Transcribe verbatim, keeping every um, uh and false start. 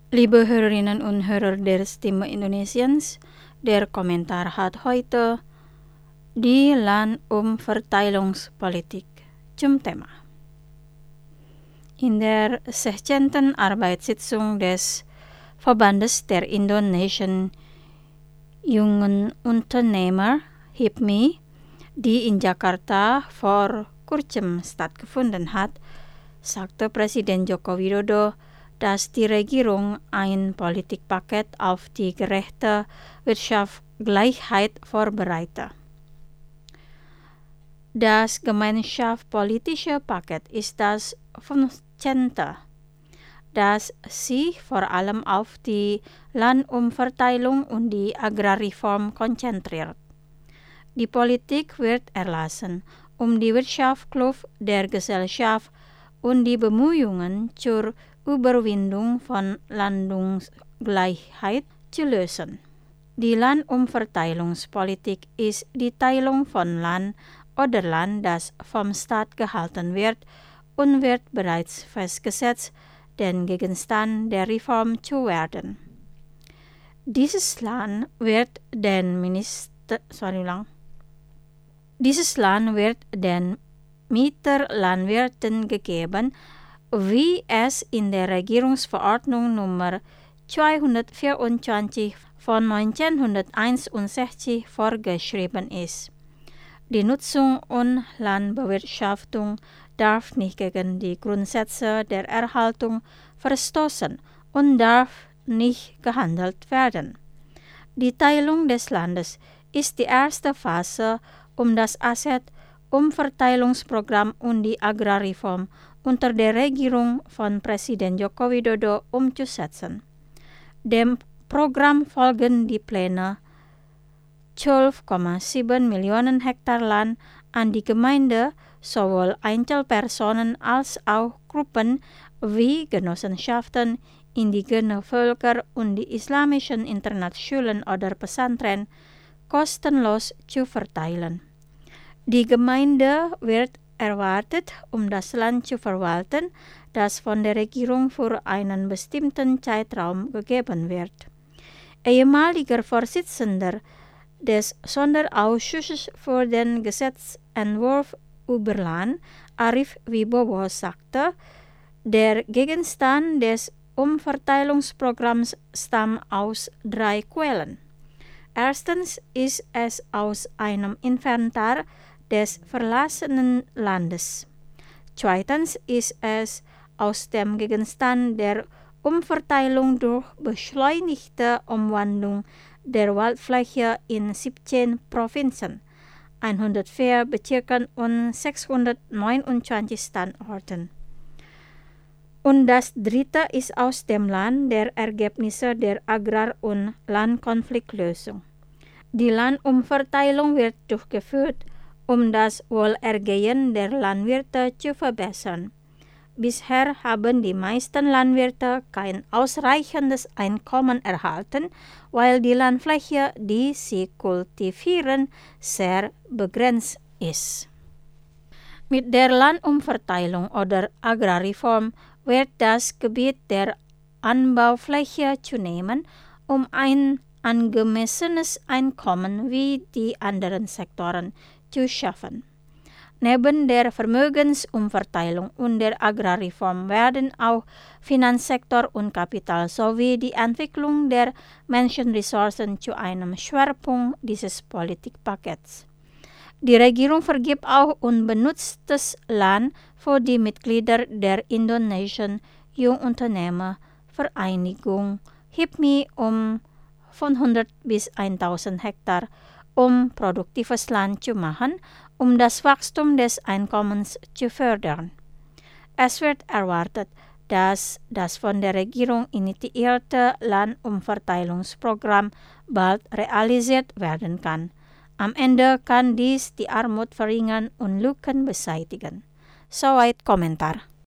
Liebe Hörerinnen und Hörer der Stimme Indonesiens, der Kommentar hat heute die Landumverteilungspolitik zum Thema. In der sechzehnten Arbeitssitzung des Verbandes der Indonesischen Jungen Unternehmer H I P M I, die in Jakarta vor kurzem stattgefunden hat, sagte Presiden Joko Widodo, dass die Regierung ein Politikpaket auf die gerechte Wirtschaftsgleichheit vorbereite. Das gemeinschaftspolitische Paket ist das fünfzehnte, das sich vor allem auf die Landumverteilung und die Agrarreform konzentriert. Die Politik wird erlassen, um die Wirtschaftskluft der Gesellschaft und die Bemühungen zur Überwindung von Landungsgleichheit zu lösen. Die Landumverteilungspolitik ist die Teilung von Land oder Land, das vom Staat gehalten wird und wird bereits festgesetzt, den Gegenstand der Reform zu werden. Dieses Land wird den Minister, sorry lang, dieses Land wird den Mieterlandwirten gegeben, wie es in der Regierungsverordnung Nummer zweihundertvierundzwanzig von neunzehnhunderteinundsechzig vorgeschrieben ist. Die Nutzung und Landbewirtschaftung darf nicht gegen die Grundsätze der Erhaltung verstoßen und darf nicht gehandelt werden. Die Teilung des Landes ist die erste Phase, um das Asset-Umverteilungsprogramm und die Agrarreform unter der Regierung von Presiden Joko Widodo umzusetzen. Dem Programm folgen die Pläne, zwölf Komma sieben Millionen Hektar Land an die Gemeinde, sowohl Einzelpersonen als auch Gruppen wie Genossenschaften, indigene Völker und die islamischen Internatsschulen oder Pesantren kostenlos zu verteilen. Die Gemeinde wird erwartet, um das Land zu verwalten, das von der Regierung für einen bestimmten Zeitraum gegeben wird. Ehemaliger Vorsitzender des Sonderausschusses für den Gesetzentwurf über Land, Arief Wibowo, sagte, der Gegenstand des Umverteilungsprogramms stammt aus drei Quellen. Erstens ist es aus einem Inventar des verlassenen Landes. Zweitens ist es aus dem Gegenstand der Umverteilung durch beschleunigte Umwandlung der Waldfläche in siebzehn Provinzen, hundertvier Bezirken und sechshundertneunundzwanzig Standorten. Und das dritte ist aus dem Land der Ergebnisse der Agrar- und Landkonfliktlösung. Die Landumverteilung wird durchgeführt, um das Wohlergehen der Landwirte zu verbessern. Bisher haben die meisten Landwirte kein ausreichendes Einkommen erhalten, weil die Landfläche, die sie kultivieren, sehr begrenzt ist. Mit der Landumverteilung oder Agrarreform wird das Gebiet der Anbaufläche zunehmen, um ein angemessenes Einkommen wie die anderen Sektoren zu schaffen. Neben der Vermögensumverteilung und der Agrarreform werden auch Finanzsektor und Kapital sowie die Entwicklung der Menschenressourcen zu einem Schwerpunkt dieses Politikpakets. Die Regierung vergibt auch unbenutztes Land für die Mitglieder der Indonesischen Jungunternehmervereinigung H I P M I um fünfhundert bis tausend Hektar, um produktives Land zu machen, um das Wachstum des Einkommens zu fördern. Es wird erwartet, dass das von der Regierung initiierte Landumverteilungsprogramm bald realisiert werden kann. Am Ende kann dies die Armut verringern und Lücken beseitigen. Soweit Kommentar.